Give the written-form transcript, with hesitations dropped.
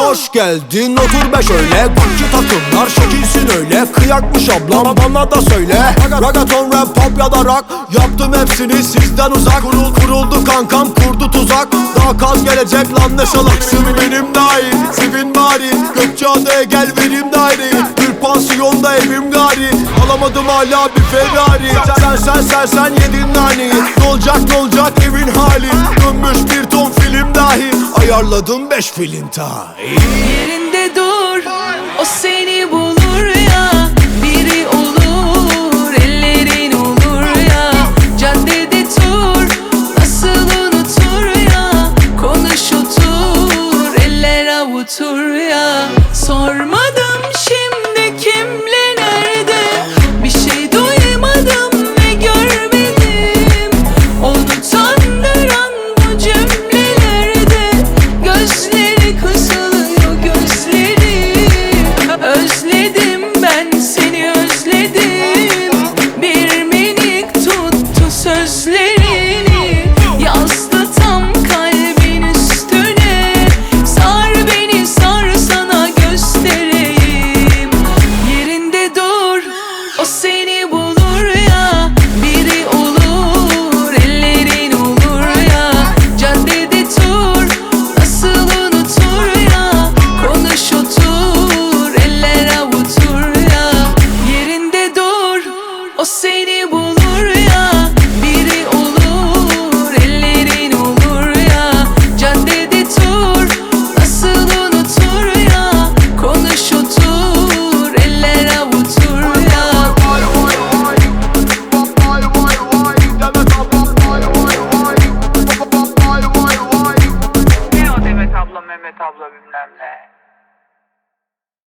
Hoş geldin otur be şöyle. Gucci takımlar şekilsin öyle. Kıyakmış ablam bana da söyle. Ragaton, rap, pop ya da rock, yaptım hepsini sizden uzak. Kuruldu kankam kurdu tuzak. Daha kaz gelecek lan ne salaksın. Benim dahil sevin bari. Gökçeada'ya gel vereyim daireyi. Bir pansiyonda evim gari. Alamadım hala bir Ferrari. Sen yedin naneyi. Ne olacak evin hali. Dönmüş bir ton film dahi. Ayarladım 5 film ta. Yerinde dur, o senin